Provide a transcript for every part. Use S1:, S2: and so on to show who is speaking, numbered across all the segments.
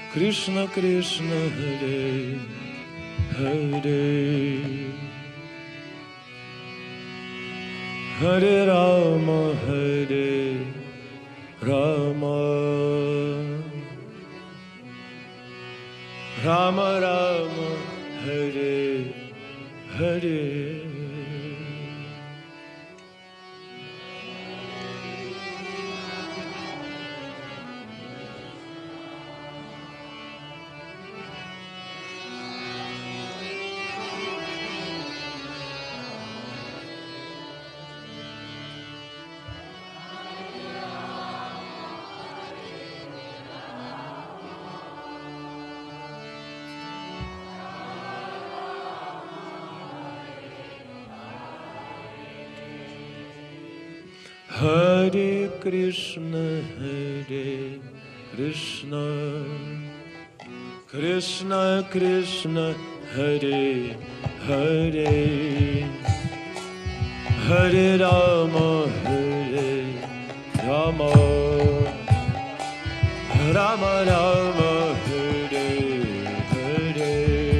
S1: Krishna Krishna Hare Hare Hare Rama Hare Rama Rama Rama Hare Hare Hare Krishna Krishna Krishna Hare Hare Hare Rama Rama Rama Rama Hare Hare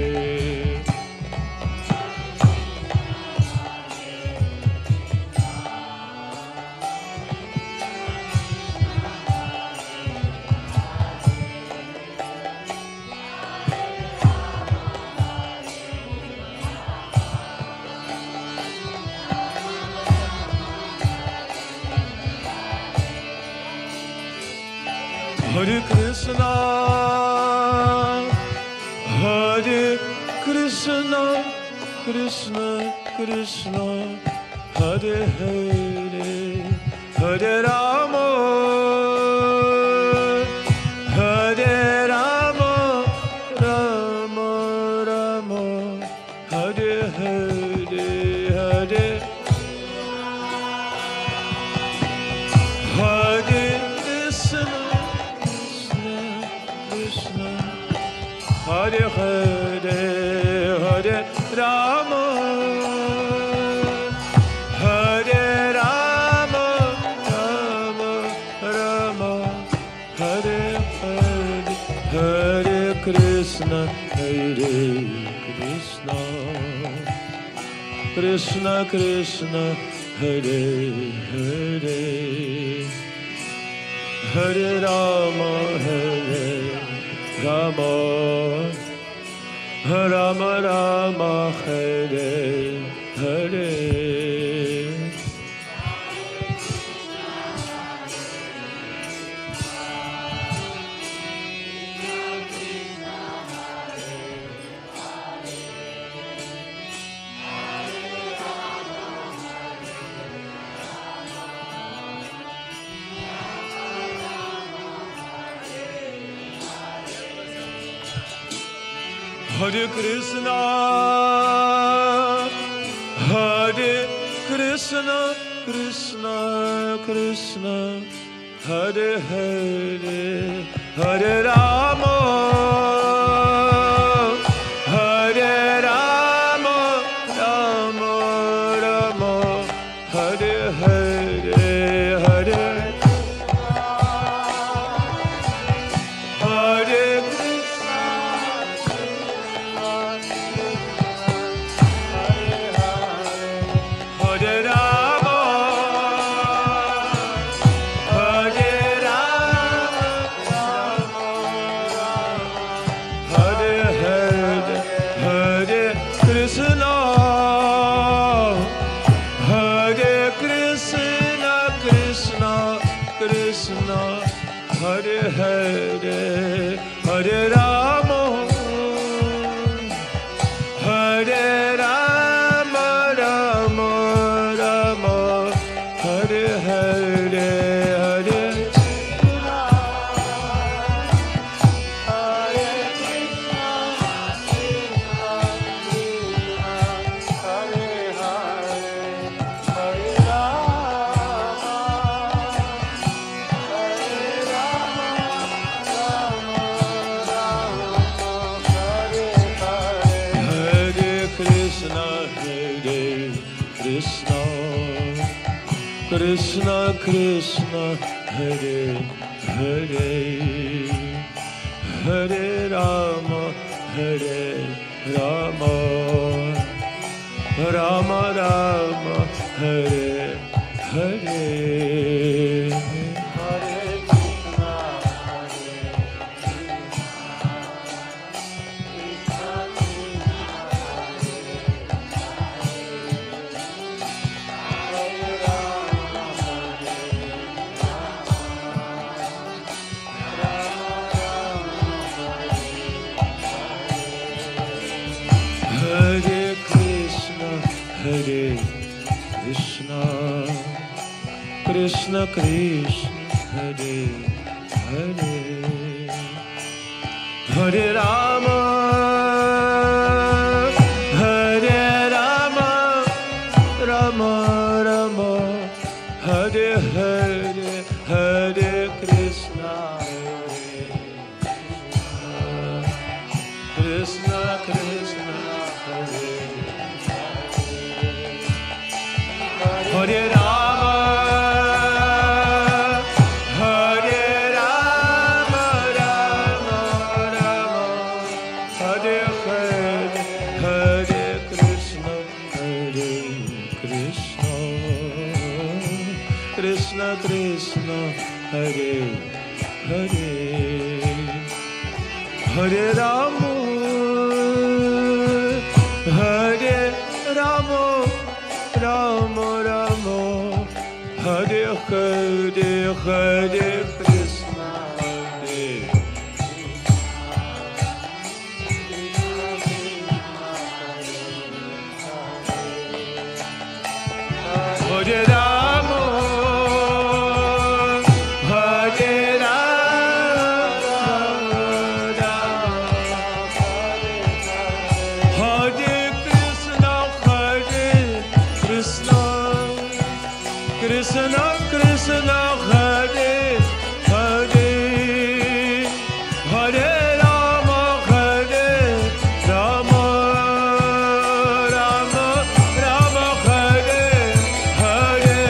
S1: Hare Krishna, Hare Krishna, Krishna Krishna, Hare Hare, Hare Rama, Hare Rama, Rama Rama, Hare Hare, Hare Hare Krishna. Hare Hare, Hare Rama, Hare Rama, Rama Rama, Hare Hare, Hare Krishna, Hare Krishna, Krishna Krishna, Hare Hare, Hare Rama, Hare Rama, Rama Rama, Hare Hare. Hare Krishna, Hare Krishna, Krishna Krishna, Hare Hare, Hare Rama, Hare Rama, Rama Rama, Hare Hare, Hare Hare Hare, Hare Rama, Hare Rama, Rama Rama, Hare Hare, Hare Krishna Krishna, Hare Hare, Hare Rama, Hare Rama, Rama Rama, Hare Hare. Krishna Krishna, Hare Hare, Hare Rama, Hare Rama, Rama Rama, Hare Hare, Hare Krishna, Krishna Krishna, Hare Hare Rama. Krishna Krishna, Hare Hare, Hare Rama, Hare Rama, Rama Rama, Hare Hare, Hare Krishna, Hare Hare Rama. Krishna Krishna, Hare Hare, Hare Rama, Hare Rama, Rama Rama, Hare Hare.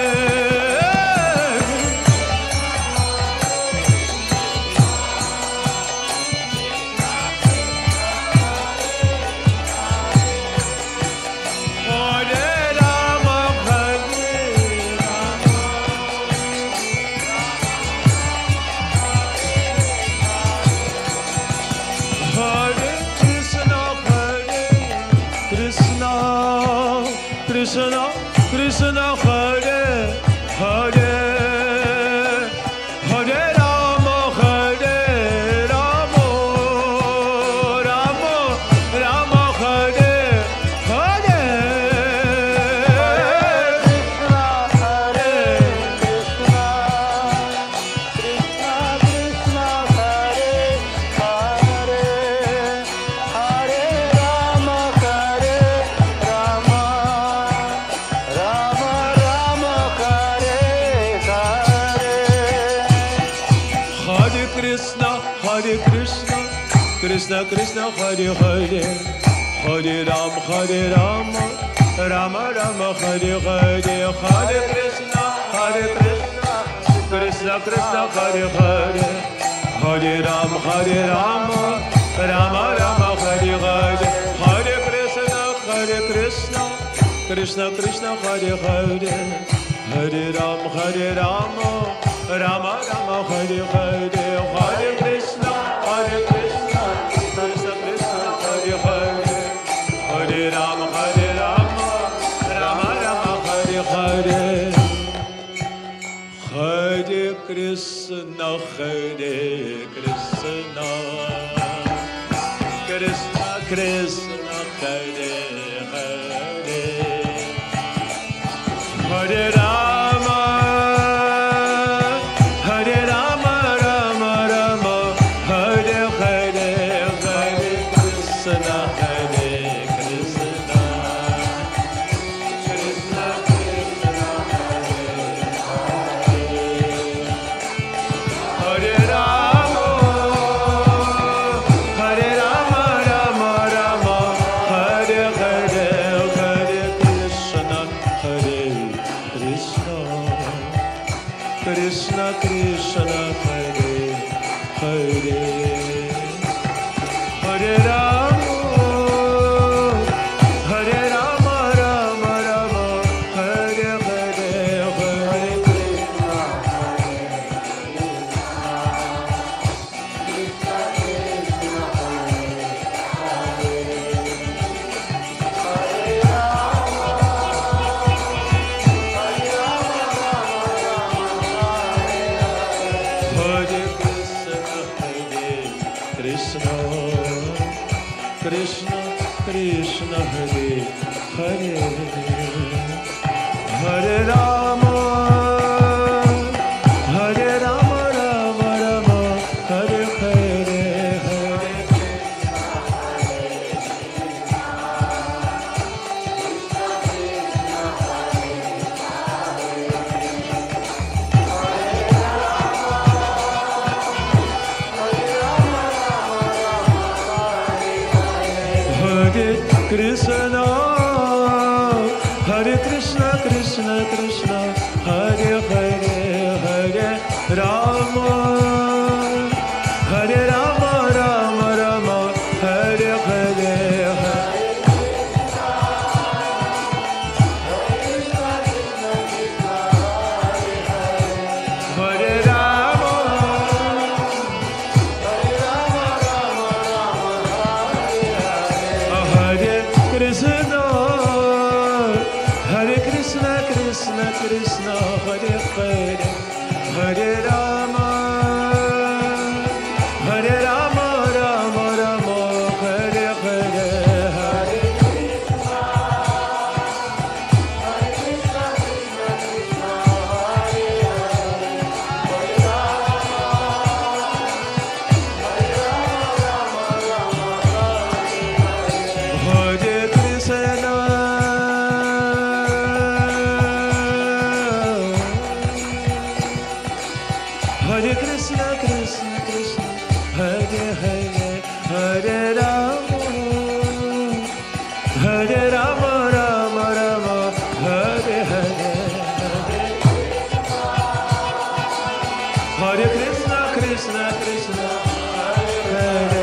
S1: Krishna Krishna, Hare Hare, Hare Rama, Hare Rama, Rama Rama, Hare Hare. Krishna Krishna, Hare Hare, Hare Rama, Hare Rama, Rama Rama, Hare Hare, Hare Krishna, Krishna Krishna, Hare Hare, Hare Rama, Hare Rama, Rama Rama, Hare Hare, Hare Krishna, Krishna Krishna, Hare Hare, Hare Rama, Hare Rama, Rama Rama, Hare Hare, Hare Krishna, Krishna Krishna, Hare Hare, Hare Rama, Hare Rama, Rama Rama, Hare Hare, Hare Krishna, Krishna Krishna, Hare Hare, Hare Rama, Hare Rama, Rama Rama, Hare Hare, Hare Krishna, Krishna Krishna, Hare Rama, Hare Rama, Rama Rama, Hare Hare, Hare Krishna, Krishna Krishna, Hare Hare. Krishna Krishna Krishna Hare Hare Hare Rama Hare Rama Rama Rama Hare Hare Hare Krishna Hare Krishna Krishna Krishna Hare Hare Hare Rama Hare Rama Rama Rama Hare Hare Hare Rama Krishna Hare Krishna Krishna Krishna Hare Hare Hare Rama Hare Rama Rama Rama Hare Hare Hare Hare Krishna Krishna Krishna Hare Hare Hare Rama Hare Rama Rama Rama Hare Hare Hare Krishna Krishna Krishna Hare Hare